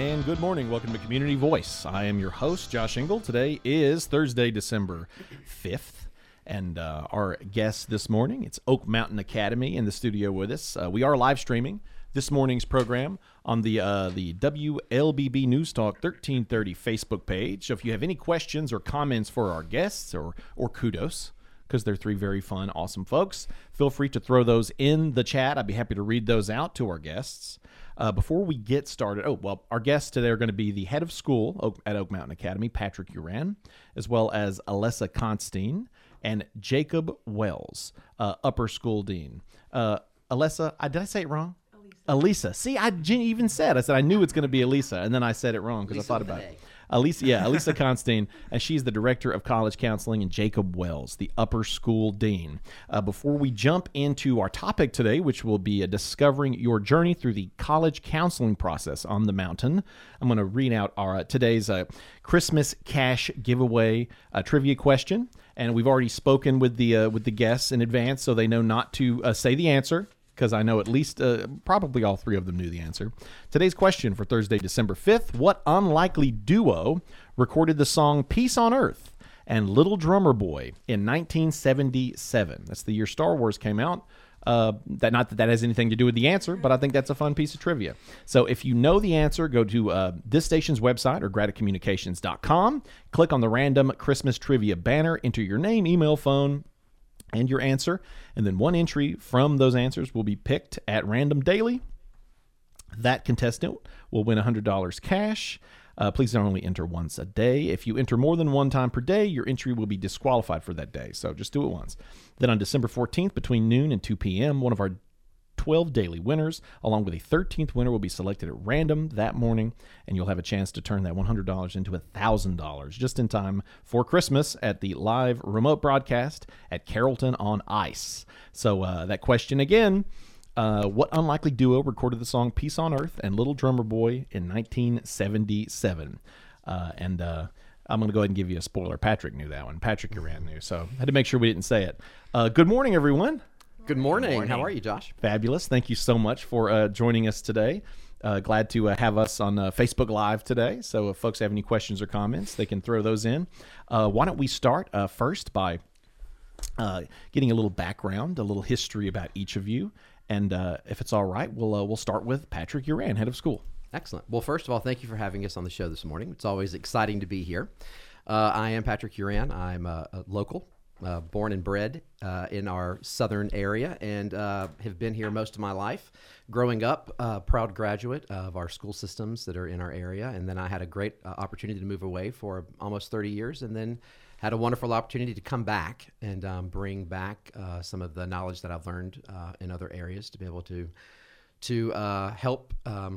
and good morning. Welcome to Community Voice. I am your host, Josh Engel. Today is Thursday, December 5th, and our guest this morning, it's Oak Mountain Academy in the studio with us. We are live streaming this morning's program on the WLBB News Talk 1330 Facebook page. So if you have any questions or comments for our guests or kudos, because they're three very fun, awesome folks, feel free to throw those in the chat. I'd be happy to read those out to our guests. Before we get started, our guests today are going to be the head of school at Oak Mountain Academy, Patrick Uran, as well as Alessa Constein and Jacob Wells, upper school dean. Alessa, did I say it wrong? Alessa. See, I even said I knew it's going to be Alessa, and then I said it wrong because I thought about it. Alessa Constein, and she's the director of college counseling, and Jacob Wells, the upper school dean. Before we jump into our topic today, which will be discovering your journey through the college counseling process on the mountain, I'm going to read out our today's Christmas cash giveaway trivia question, and we've already spoken with the guests in advance, so they know not to say the answer, because I know at least probably all three of them knew the answer. Today's question for Thursday, December 5th, what unlikely duo recorded the song Peace on Earth and Little Drummer Boy in 1977? That's the year Star Wars came out. Not that has anything to do with the answer, but I think that's a fun piece of trivia. So if you know the answer, go to this station's website or gradicommunications.com, click on the random Christmas trivia banner, enter your name, email, phone, and your answer, and then one entry from those answers will be picked at random daily. That contestant will win $100 cash. Please only enter once a day. If you enter more than one time per day, your entry will be disqualified for that day, so just do it once. Then on December 14th, between noon and 2 p.m., one of our 12 daily winners, along with a 13th winner, will be selected at random that morning, and you'll have a chance to turn that $100 into $1,000 just in time for Christmas at the live remote broadcast at Carrollton on Ice. So that question again, what unlikely duo recorded the song Peace on Earth and Little Drummer Boy in 1977? I'm going to go ahead and give you a spoiler. Patrick knew that one. Patrick Uran knew, so I had to make sure we didn't say it. Good morning, everyone. Good morning. How are you, Josh? Fabulous. Thank you so much for joining us today. Glad to have us on Facebook Live today. So if folks have any questions or comments, they can throw those in. Why don't we start first by getting a little background, a little history about each of you. And if it's all right, we'll start with Patrick Uran, head of school. Excellent. Well, first of all, thank you for having us on the show this morning. It's always exciting to be here. I am Patrick Uran. I'm a local. Born and bred in our southern area, and have been here most of my life. Growing up, proud graduate of our school systems that are in our area, and then I had a great opportunity to move away for almost 30 years, and then had a wonderful opportunity to come back and bring back some of the knowledge that I've learned in other areas to be able to help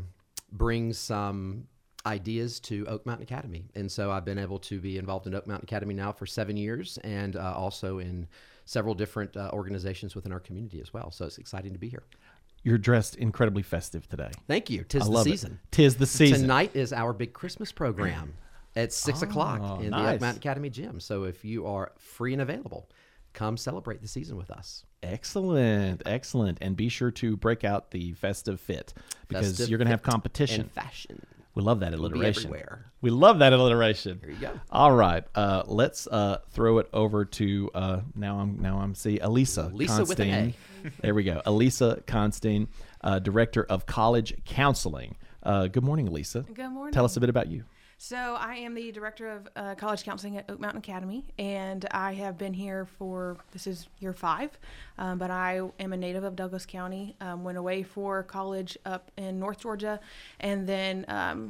bring some ideas to Oak Mountain Academy. And so I've been able to be involved in Oak Mountain Academy now for 7 years, and also in several different organizations within our community as well. So it's exciting to be here. You're dressed incredibly festive today. Thank you. Tis the season. Tis the season. Tonight is our big Christmas program at 6 o'clock in the Oak Mountain Academy gym. So if you are free and available, come celebrate the season with us. Excellent. And be sure to break out the festive fit, because you're going to have competition. And fashion. We love that alliteration. Everywhere. We love that alliteration. There you go. All right, let's throw it over to now I'm seeing Alessa Constein. With an A. There we go. Alessa Constein, director of college counseling. Good morning, Alessa. Good morning. Tell us a bit about you. So I am the director of college counseling at Oak Mountain Academy, and I have been here this is year 5, but I am a native of Douglas County, went away for college up in North Georgia, and then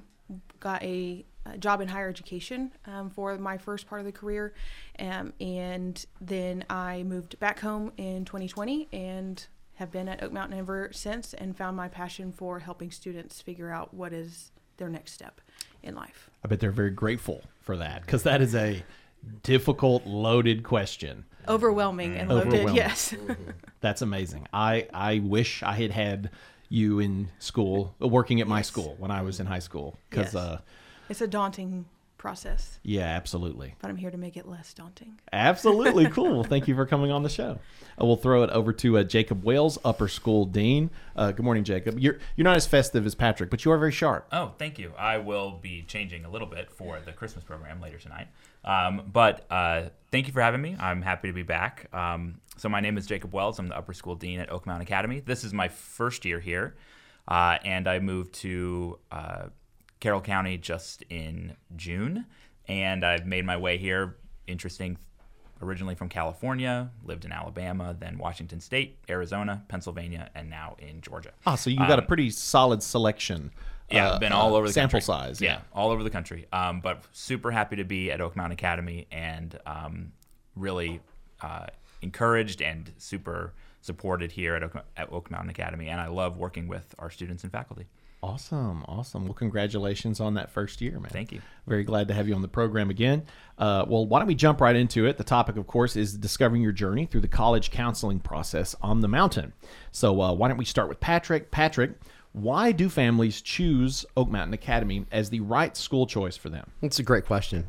got a job in higher education for my first part of the career, and then I moved back home in 2020 and have been at Oak Mountain ever since, and found my passion for helping students figure out what is their next step in life. I bet they're very grateful for that, because that is a difficult, loaded question. Overwhelming and loaded, yes. That's amazing. I wish I had you in school, working at my school when I was in high school, because it's a daunting process. Yeah, absolutely. But I'm here to make it less daunting. Absolutely. Cool. Well, thank you for coming on the show. We'll throw it over to Jacob Wales, Upper School Dean. Good morning, Jacob. You're not as festive as Patrick, but you are very sharp. Oh, thank you. I will be changing a little bit for the Christmas program later tonight. But thank you for having me. I'm happy to be back. So my name is Jacob Wells. I'm the Upper School Dean at Oak Mountain Academy. This is my first year here, and I moved to Carroll County just in June, and I've made my way here. Interesting, originally from California, lived in Alabama, then Washington State, Arizona, Pennsylvania, and now in Georgia. So you got a pretty solid selection. Yeah, I've been all over the sample country. size. Yeah, all over the country. But super happy to be at Oak Mountain Academy, and really encouraged and super supported here at Oak Mountain Academy. And I love working with our students and faculty. Awesome. Well, congratulations on that first year, man. Thank you. Very glad to have you on the program again. Well, why don't we jump right into it? The topic, of course, is discovering your journey through the college counseling process on the mountain. So why don't we start with Patrick? Patrick, why do families choose Oak Mountain Academy as the right school choice for them? It's a great question.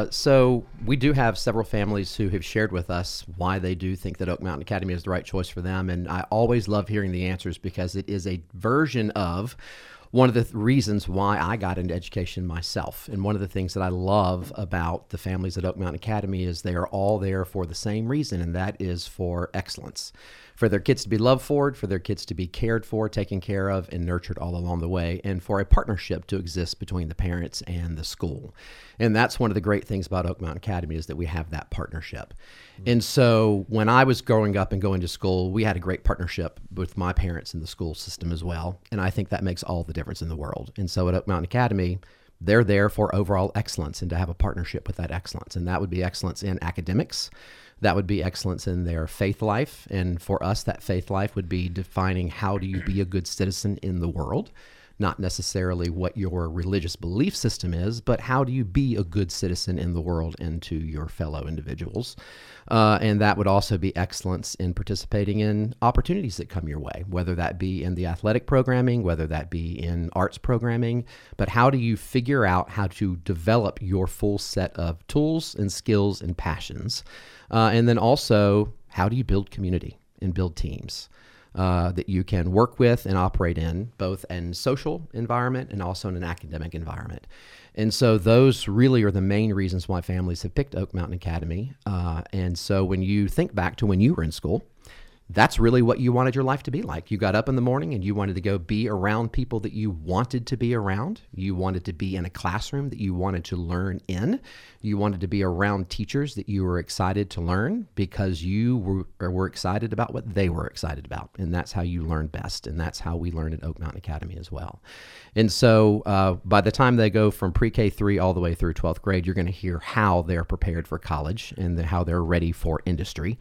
So we do have several families who have shared with us why they do think that Oak Mountain Academy is the right choice for them. And I always love hearing the answers because it is a version of one of the reasons why I got into education myself. And one of the things that I love about the families at Oak Mountain Academy is they are all there for the same reason, and that is for excellence. For their kids to be loved for their kids to be cared for, taken care of, and nurtured all along the way, and for a partnership to exist between the parents and the school. And that's one of the great things about Oak Mountain Academy is that we have that partnership. And so when I was growing up and going to school, we had a great partnership with my parents in the school system as well. And I think that makes all the difference in the world. And so at Oak Mountain Academy, they're there for overall excellence and to have a partnership with that excellence. And that would be excellence in academics. That would be excellence in their faith life. And for us, that faith life would be defining how do you be a good citizen in the world, not necessarily what your religious belief system is, but how do you be a good citizen in the world and to your fellow individuals. And that would also be excellence in participating in opportunities that come your way, whether that be in the athletic programming, whether that be in arts programming, but how do you figure out how to develop your full set of tools and skills and passions? And then also, how do you build community and build teams that you can work with and operate in, both in social environment and also in an academic environment? And so those really are the main reasons why families have picked Oak Mountain Academy. And so when you think back to when you were in school, that's really what you wanted your life to be like. You got up in the morning and you wanted to go be around people that you wanted to be around. You wanted to be in a classroom that you wanted to learn in. You wanted to be around teachers that you were excited to learn because you were excited about what they were excited about. And that's how you learn best. And that's how we learn at Oak Mountain Academy as well. And so by the time they go from pre-K 3 all the way through 12th grade, you're going to hear how they're prepared for college and how they're ready for industry.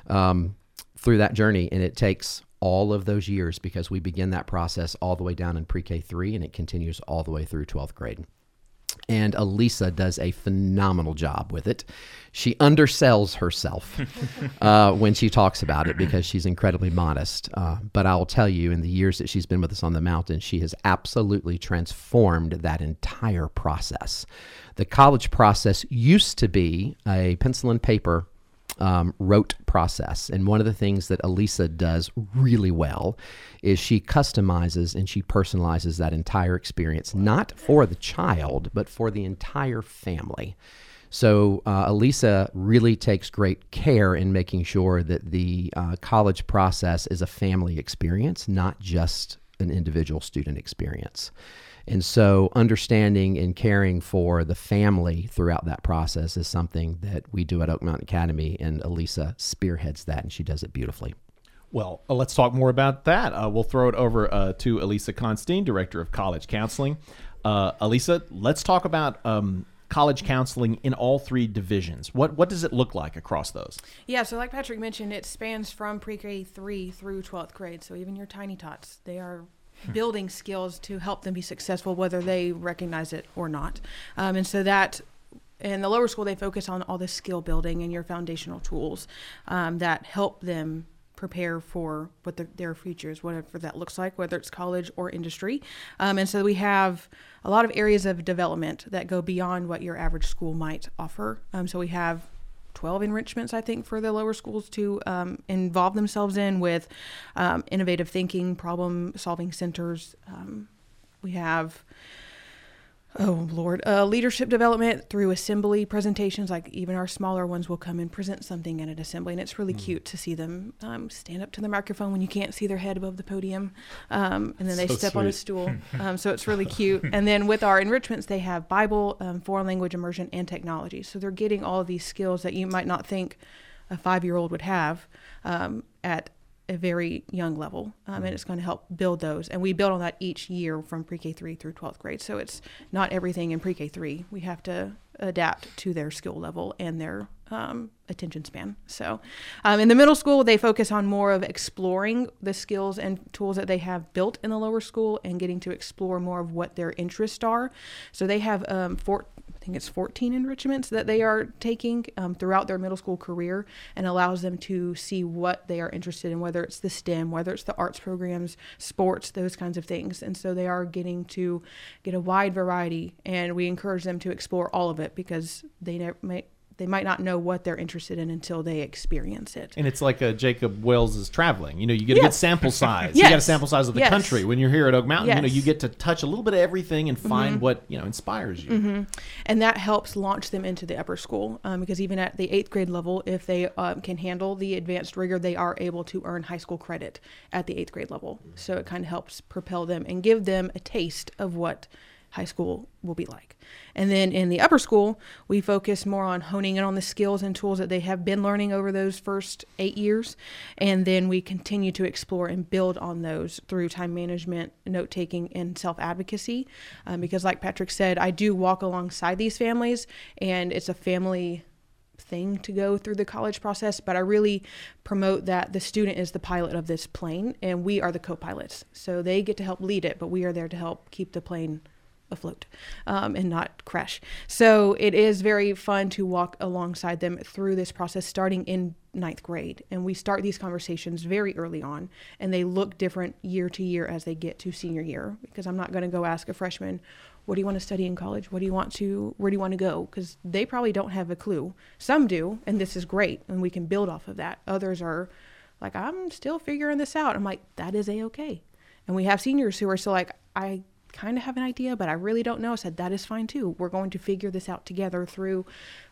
Through that journey, and it takes all of those years because we begin that process all the way down in pre-K 3 and it continues all the way through 12th grade. And Elisa does a phenomenal job with it. She undersells herself when she talks about it because she's incredibly modest. But I'll tell you, in the years that she's been with us on the mountain, she has absolutely transformed that entire process. The college process used to be a pencil and paper rote process. And one of the things that Elisa does really well is she customizes and she personalizes that entire experience, not for the child, but for the entire family. So Elisa really takes great care in making sure that the college process is a family experience, not just an individual student experience. And so understanding and caring for the family throughout that process is something that we do at Oak Mountain Academy, and Elisa spearheads that, and she does it beautifully. Well, let's talk more about that. We'll throw it over to Elisa Constein, Director of College Counseling. Elisa, let's talk about college counseling in all three divisions. What does it look like across those? Yeah, so like Patrick mentioned, it spans from pre-K 3 through 12th grade. So even your tiny tots, they are building skills to help them be successful, whether they recognize it or not. And so that in the lower school, they focus on all the skill building and your foundational tools that help them prepare for what their future is, whatever that looks like, whether it's college or industry. And so we have a lot of areas of development that go beyond what your average school might offer. So we have 12 enrichments, I think, for the lower schools to involve themselves in with innovative thinking, problem-solving centers. We have leadership development through assembly presentations. Like even our smaller ones will come and present something at an assembly, and it's really cute to see them stand up to the microphone when you can't see their head above the podium, and then they step on a stool. So it's really cute. And then with our enrichments, they have Bible, foreign language immersion, and technology. So they're getting all of these skills that you might not think a 5-year-old would have at a very young level, and it's going to help build those. And we build on that each year from pre-K3 through 12th grade. So it's not everything in pre-K3. We have to adapt to their skill level and their attention span. So in the middle school, they focus on more of exploring the skills and tools that they have built in the lower school and getting to explore more of what their interests are. So they have I think it's 14 enrichments that they are taking throughout their middle school career, and allows them to see what they are interested in, whether it's the STEM, whether it's the arts programs, sports, those kinds of things. And so they are getting to get a wide variety, and we encourage them to explore all of it because they might not know what they're interested in until they experience it. And it's like Jacob Wells is traveling. You get a good sample size. Yes. You got a sample size of the Yes. country. When you're here at Oak Mountain, Yes. you get to touch a little bit of everything and find what, inspires you. And that helps launch them into the upper school because even at the 8th grade level, if they can handle the advanced rigor, they are able to earn high school credit at the 8th grade level. So it kind of helps propel them and give them a taste of what high school will be like. And then in the upper school, we focus more on honing in on the skills and tools that they have been learning over those first 8 years. And then we continue to explore and build on those through time management, note-taking, and self-advocacy. Because like Patrick said, I do walk alongside these families, and it's a family thing to go through the college process, but I really promote that the student is the pilot of this plane, and we are the co-pilots. So they get to help lead it, but we are there to help keep the plane afloat and not crash. So it is very fun to walk alongside them through this process starting in 9th grade. And we start these conversations very early on, and they look different year to year as they get to senior year, because I'm not going to go ask a freshman, what do you want to study in college? Where do you want to go? Because they probably don't have a clue. Some do, and this is great, and we can build off of that. Others are like, I'm still figuring this out. I'm like, that is A-okay. And we have seniors who are still like, I kind of have an idea, but I really don't know. I said, that is fine too. We're going to figure this out together through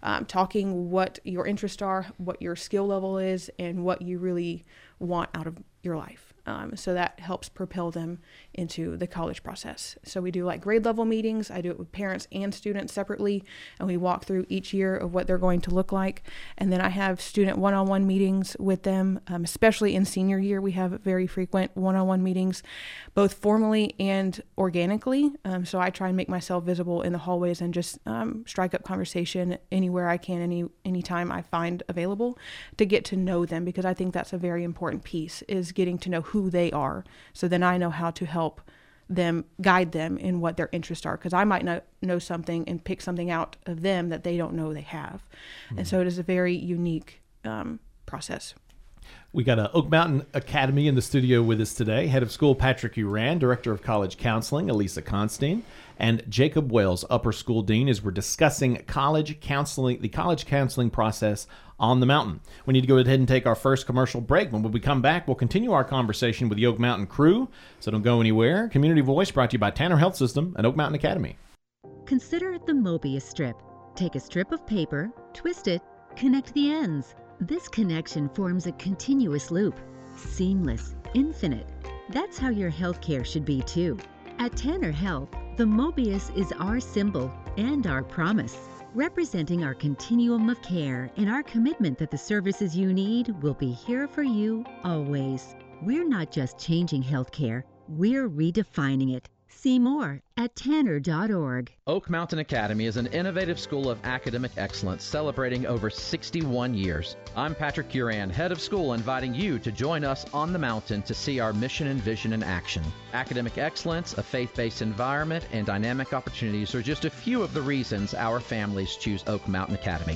talking what your interests are, what your skill level is, and what you really want out of your life. So that helps propel them into the college process. So we do like grade level meetings. I do it with parents and students separately, and we walk through each year of what they're going to look like. And then I have student one-on-one meetings with them, especially in senior year. We have very frequent one-on-one meetings, both formally and organically. So I try and make myself visible in the hallways and just strike up conversation anywhere I can, anytime I find available, to get to know them, because I think that's a very important piece, is getting to know who they are. So then I know how to help them, guide them in what their interests are, because I might not know something and pick something out of them that they don't know they have. And so it is a very unique process. We got a Oak Mountain Academy in the studio with us today. Head of School Patrick Uran, Director of College Counseling Elisa Constein, and Jacob Wells, Upper School Dean, as we're discussing college counseling, the college counseling process on the mountain. We need to go ahead and take our first commercial break. When we come back, we'll continue our conversation with the Oak Mountain crew, so don't go anywhere. Community Voice brought to you by Tanner Health System and Oak Mountain Academy. Consider the Mobius strip. Take a strip of paper, twist it, connect the ends. This connection forms a continuous loop. Seamless, infinite. That's how your healthcare should be too. At Tanner Health, the Mobius is our symbol and our promise, representing our continuum of care and our commitment that the services you need will be here for you always. We're not just changing healthcare, we're redefining it. See more at tanner.org. Oak Mountain Academy is an innovative school of academic excellence celebrating over 61 years. I'm Patrick Uran, head of school, inviting you to join us on the mountain to see our mission and vision in action. Academic excellence, a faith-based environment, and dynamic opportunities are just a few of the reasons our families choose Oak Mountain Academy.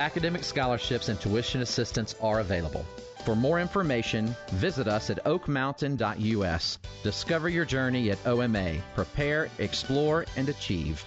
Academic scholarships and tuition assistance are available. For more information, visit us at oakmountain.us. Discover your journey at OMA. Prepare, explore, and achieve.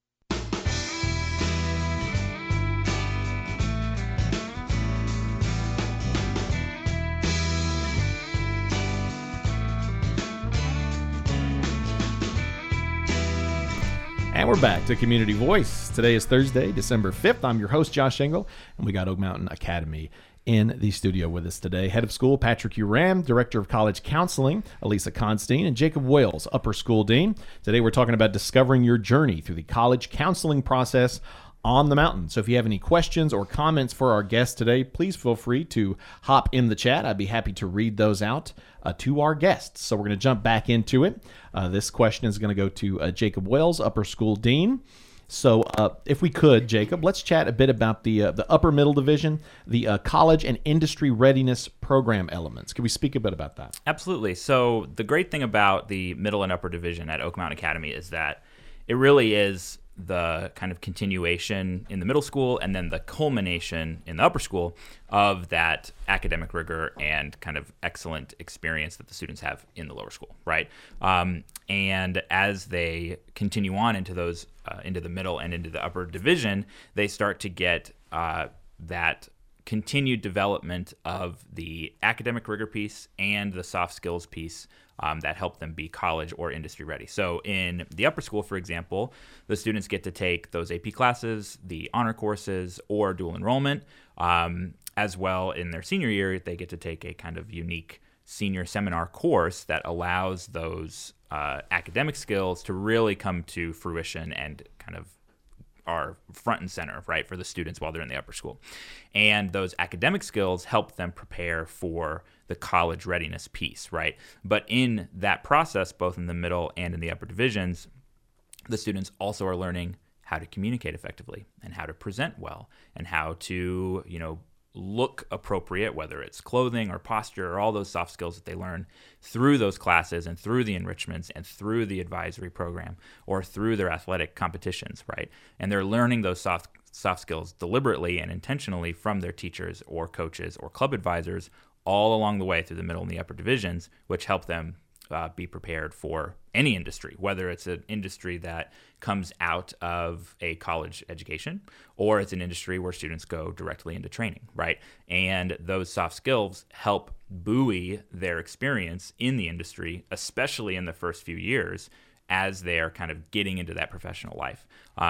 And we're back to Community Voice. Today is Thursday, December 5th. I'm your host, Josh Engel, and we got Oak Mountain Academy in the studio with us today. Head of school, Patrick Uram, Director of College Counseling, Elisa Constein, and Jacob Wales, Upper School Dean. Today we're talking about discovering your journey through the college counseling process on the mountain. So if you have any questions or comments for our guests today, please feel free to hop in the chat. I'd be happy to read those out to our guests. So we're going to jump back into it. This question is going to go to Jacob Wales, Upper School Dean. So if we could, Jacob, let's chat a bit about the upper middle division, the college and industry readiness program elements. Can we speak a bit about that? Absolutely. So the great thing about the middle and upper division at Oak Mountain Academy is that it really is the kind of continuation in the middle school and then the culmination in the upper school of that academic rigor and kind of excellent experience that the students have in the lower school, right? And as they continue on into those, into the middle and into the upper division, they start to get that continued development of the academic rigor piece and the soft skills piece that help them be college or industry ready. So in the upper school, for example, the students get to take those AP classes, the honor courses, or dual enrollment. As well, in their senior year, they get to take a kind of unique senior seminar course that allows those academic skills to really come to fruition and kind of are front and center, right, for the students while they're in the upper school. And those academic skills help them prepare for the college readiness piece, right? But in that process, both in the middle and in the upper divisions, the students also are learning how to communicate effectively and how to present well and how to, look appropriate, whether it's clothing or posture or all those soft skills that they learn through those classes and through the enrichments and through the advisory program or through their athletic competitions, right? And they're learning those soft skills deliberately and intentionally from their teachers or coaches or club advisors all along the way through the middle and the upper divisions, which help them be prepared for any industry, whether it's an industry that comes out of a college education or it's an industry where students go directly into training, right? And those soft skills help buoy their experience in the industry, especially in the first few years as they're kind of getting into that professional life.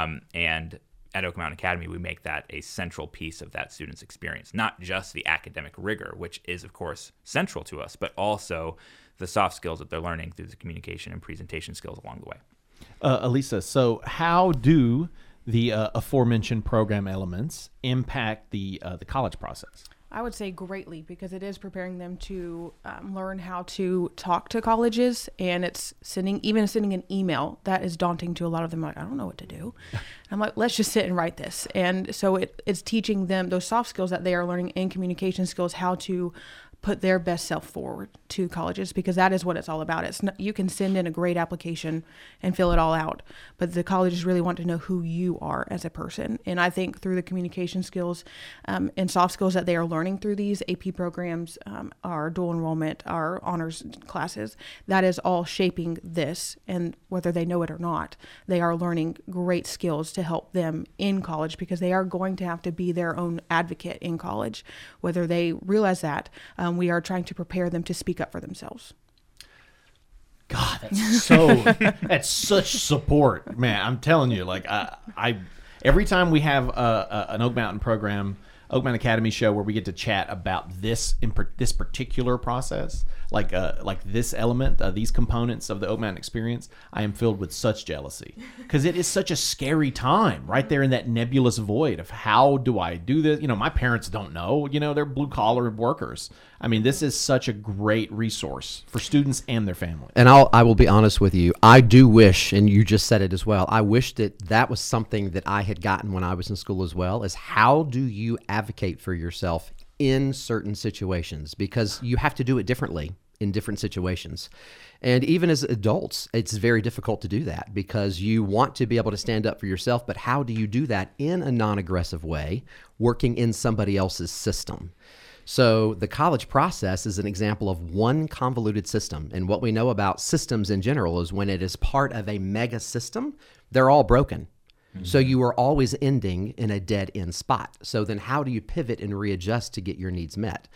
And at Oak Mountain Academy, we make that a central piece of that student's experience, not just the academic rigor, which is, of course, central to us, but also the soft skills that they're learning through the communication and presentation skills along the way. Elisa, so how do the aforementioned program elements impact the college process? I would say greatly, because it is preparing them to learn how to talk to colleges, and it's sending an email that is daunting to a lot of them. Like, I don't know what to do. I'm like, let's just sit and write this. And so it's teaching them those soft skills that they are learning in communication skills, how to put their best self forward to colleges, because that is what it's all about. It's not, you can send in a great application and fill it all out, but the colleges really want to know who you are as a person. And I think through the communication skills and soft skills that they are learning through these AP programs, our dual enrollment, our honors classes, that is all shaping this. And whether they know it or not, they are learning great skills to help them in college, because they are going to have to be their own advocate in college, whether they realize that. We are trying to prepare them to speak up for themselves. God, that's such support, man. I'm telling you, like I every time we have an Oak Mountain program, Oak Mountain Academy show where we get to chat about this this particular process, like this element, these components of the Oak Mountain experience, I am filled with such jealousy, because it is such a scary time right there in that nebulous void of how do I do this? My parents don't know. They're blue collar workers. I mean, this is such a great resource for students and their families. And I will be honest with you. I do wish, and you just said it as well, I wish that was something that I had gotten when I was in school as well, is how do you advocate for yourself in certain situations? Because you have to do it differently in different situations. And even as adults, it's very difficult to do that because you want to be able to stand up for yourself, but how do you do that in a non-aggressive way, working in somebody else's system? So the college process is an example of one convoluted system. And what we know about systems in general is when it is part of a mega system, they're all broken. So you are always ending in a dead end spot. So then how do you pivot and readjust to get your needs met?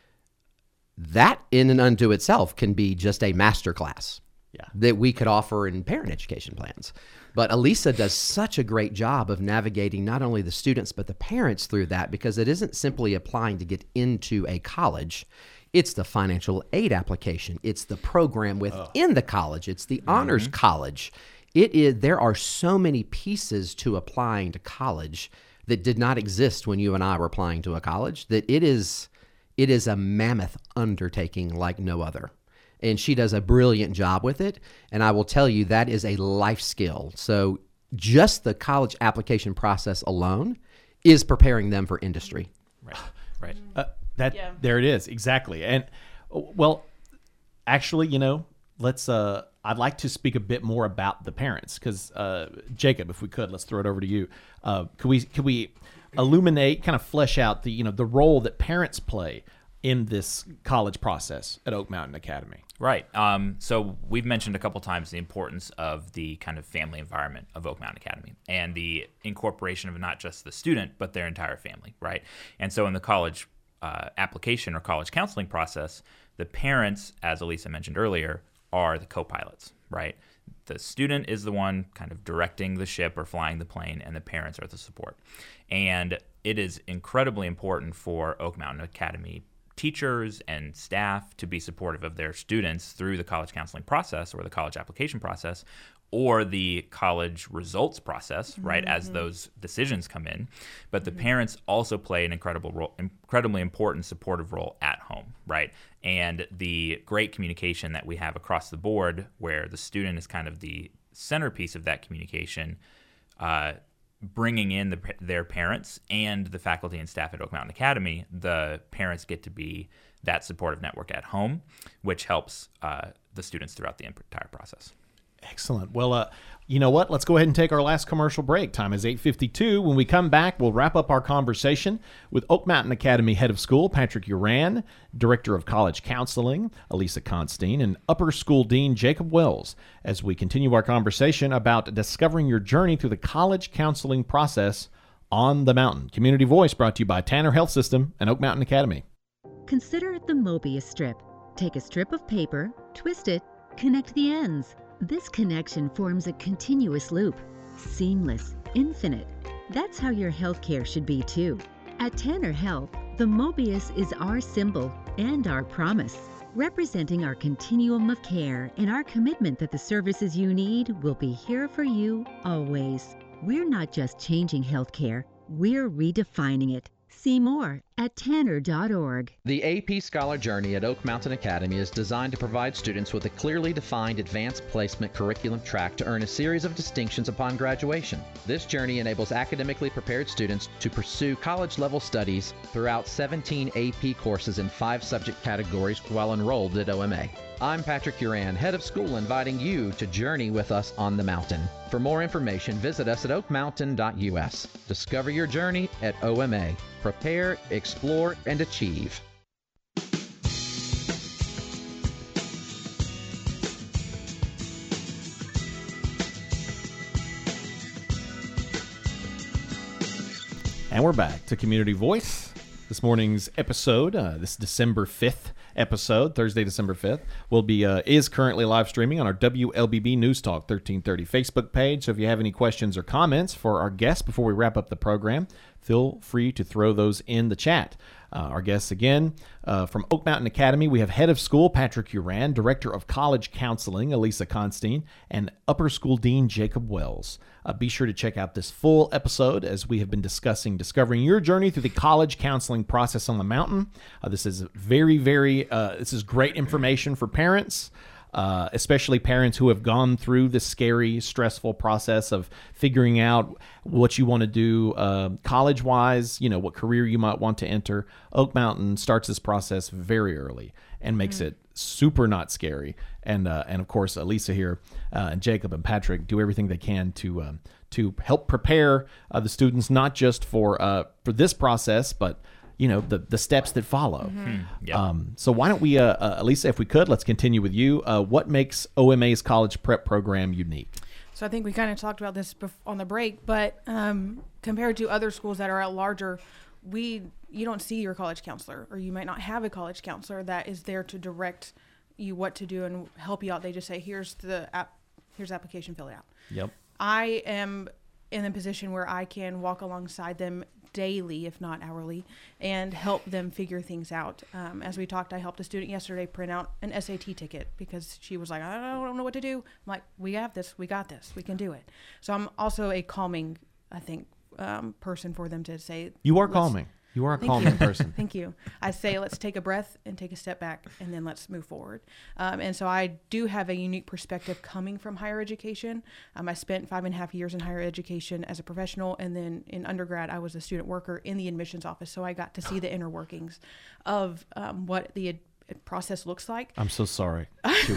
That in and unto itself can be just a masterclass that we could offer in parent education plans. But Elisa does such a great job of navigating not only the students, but the parents through that, because it isn't simply applying to get into a college. It's the financial aid application. It's the program within the college. It's the honors college. There are so many pieces to applying to college that did not exist when you and I were applying to a college, that it is a mammoth undertaking like no other. And she does a brilliant job with it. And I will tell you, that is a life skill. So just the college application process alone is preparing them for industry. Right. There it is. Exactly. And well, actually, let's, I'd like to speak a bit more about the parents because, Jacob, if we could, let's throw it over to you. Could we illuminate, kind of flesh out the role that parents play in this college process at Oak Mountain Academy? Right. So we've mentioned a couple times the importance of the kind of family environment of Oak Mountain Academy and the incorporation of not just the student, but their entire family, right? And so in the college application or college counseling process, the parents, as Elisa mentioned earlier, are the co-pilots, right? The student is the one kind of directing the ship or flying the plane, and the parents are the support. And it is incredibly important for Oak Mountain Academy teachers and staff to be supportive of their students through the college counseling process or the college application process or the college results process, right, as those decisions come in. But the parents also play an incredibly important supportive role at home, right? And the great communication that we have across the board where the student is kind of the centerpiece of that communication, bringing in their parents and the faculty and staff at Oak Mountain Academy, the parents get to be that supportive network at home, which helps the students throughout the entire process. Excellent. Well, you know what? Let's go ahead and take our last commercial break. Time is 8:52. When we come back, we'll wrap up our conversation with Oak Mountain Academy Head of School, Patrick Uran, Director of College Counseling, Elisa Constein, and Upper School Dean, Jacob Wells, as we continue our conversation about discovering your journey through the college counseling process on the mountain. Community Voice brought to you by Tanner Health System and Oak Mountain Academy. Consider the Mobius strip. Take a strip of paper, twist it, connect the ends. This connection forms a continuous loop. Seamless, infinite. That's how your healthcare should be too. At Tanner Health, the Mobius is our symbol and our promise, representing our continuum of care and our commitment that the services you need will be here for you always. We're not just changing healthcare, we're redefining it. See more at tanner.org. The AP Scholar Journey at Oak Mountain Academy is designed to provide students with a clearly defined advanced placement curriculum track to earn a series of distinctions upon graduation. This journey enables academically prepared students to pursue college-level studies throughout 17 AP courses in 5 subject categories while enrolled at OMA. I'm Patrick Uran, Head of School, inviting you to journey with us on the mountain. For more information, visit us at oakmountain.us. Discover your journey at OMA. Prepare, explore, and achieve. And we're back to Community Voice. This morning's episode, this December 5th episode, Thursday, December 5th, is currently live streaming on our WLBB News Talk 1330 Facebook page. So if you have any questions or comments for our guests before we wrap up the program, feel free to throw those in the chat. Our guests again, from Oak Mountain Academy, we have Head of School, Patrick Uran, Director of College Counseling, Elisa Constein, and Upper School Dean, Jacob Wells. Be sure to check out this full episode as we have been discussing discovering your journey through the college counseling process on the mountain. This is this is great information for parents. especially parents who have gone through the scary, stressful process of figuring out what you want to do college-wise, what career you might want to enter. Oak Mountain starts this process very early and makes it super not scary. And of course, Elisa here and Jacob and Patrick do everything they can to help prepare the students, not just for this process, but the steps that follow. So why don't we, Elisa, if we could, let's continue with you. What makes OMA's college prep program unique? So I think we kind of talked about this on the break, but compared to other schools that are at larger, you don't see your college counselor, or you might not have a college counselor that is there to direct you what to do and help you out. They just say, here's the application, fill it out. Yep. I am in a position where I can walk alongside them daily, if not hourly, and help them figure things out. As we talked, I helped a student yesterday print out an SAT ticket because she was like, I don't know what to do. I'm like, we have this, we got this, we can do it. So I'm also a calming, I think, person for them to say. You are calming. You are a calming person. Thank you. I say, let's take a breath and take a step back, and then let's move forward. And so I do have a unique perspective coming from higher education. I spent 5.5 years in higher education as a professional, and then in undergrad, I was a student worker in the admissions office. So I got to see the inner workings of what the process looks like. I'm so sorry.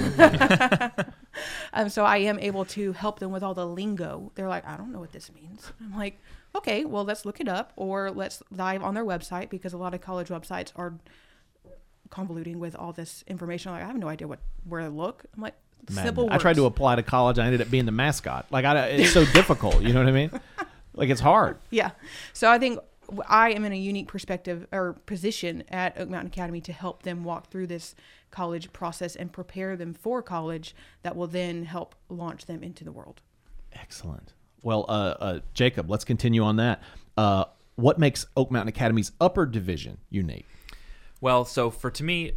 So I am able to help them with all the lingo. They're like, I don't know what this means. I'm like, okay, well, let's look it up, or let's dive on their website, because a lot of college websites are convoluting with all this information. Like, I have no idea where to look. I'm like, simple words. I tried to apply to college. I ended up being the mascot. Like, it's so difficult. You know what I mean? Like, it's hard. Yeah. So I think I am in a unique perspective or position at Oak Mountain Academy to help them walk through this college process and prepare them for college that will then help launch them into the world. Excellent. Well, Jacob, let's continue on that. What makes Oak Mountain Academy's upper division unique? Well, so for me,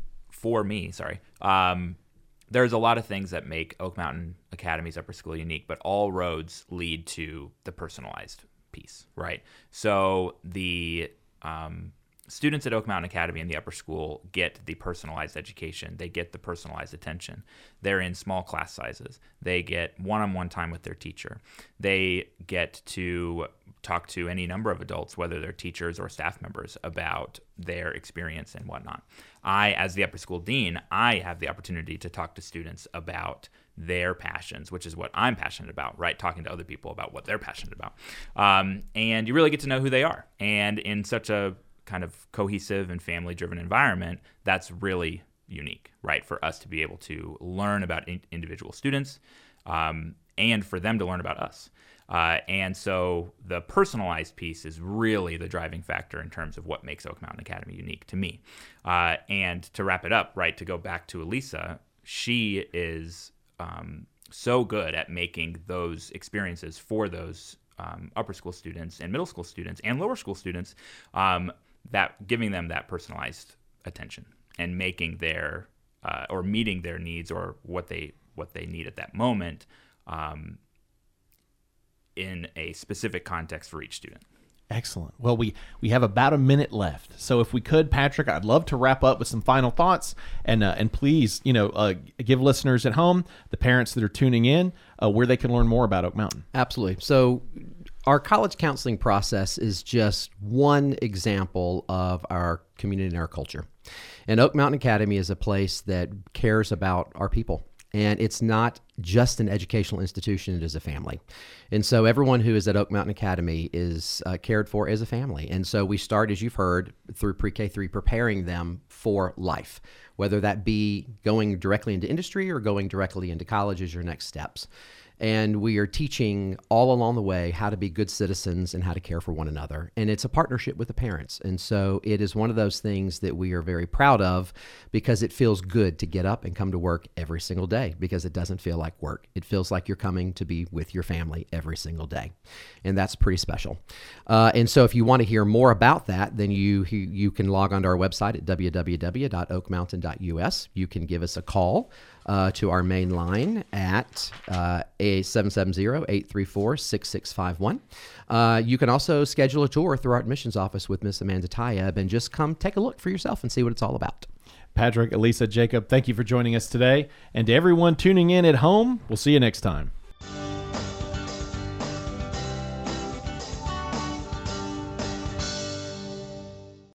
there's a lot of things that make Oak Mountain Academy's upper school unique, but all roads lead to the personalized piece, right? So the students at Oak Mountain Academy in the upper school get the personalized education. They get the personalized attention. They're in small class sizes. They get one-on-one time with their teacher. They get to talk to any number of adults, whether they're teachers or staff members, about their experience and whatnot. As the upper school dean, I have the opportunity to talk to students about their passions, which is what I'm passionate about, right? Talking to other people about what they're passionate about. And you really get to know who they are. And in such a kind of cohesive and family-driven environment, that's really unique, right? For us to be able to learn about individual students and for them to learn about us. And so the personalized piece is really the driving factor in terms of what makes Oak Mountain Academy unique to me. And to wrap it up, right, to go back to Elisa, she is so good at making those experiences for those upper school students and middle school students and lower school students, that giving them that personalized attention and making their or meeting their needs or what they need at that moment in a specific context for each student. Excellent. Well, we have about a minute left. So if we could, Patrick, I'd love to wrap up with some final thoughts, and please, give listeners at home, the parents that are tuning in, where they can learn more about Oak Mountain. Absolutely. So our college counseling process is just one example of our community and our culture. And Oak Mountain Academy is a place that cares about our people. And it's not just an educational institution, it is a family. And so everyone who is at Oak Mountain Academy is cared for as a family. And so we start, as you've heard, through pre-K3, preparing them for life, whether that be going directly into industry or going directly into college as your next steps. And we are teaching all along the way how to be good citizens and how to care for one another. And it's a partnership with the parents. And so it is one of those things that we are very proud of because it feels good to get up and come to work every single day because it doesn't feel like work. It feels like you're coming to be with your family every single day. And that's pretty special. And so if you want to hear more about that, then you can log onto our website at www.oakmountain.us. You can give us a call to our main line at 770-834-6651. You can also schedule a tour through our admissions office with Miss Amanda Tayeb and just come take a look for yourself and see what it's all about. Patrick, Elisa, Jacob, thank you for joining us today. And to everyone tuning in at home, we'll see you next time.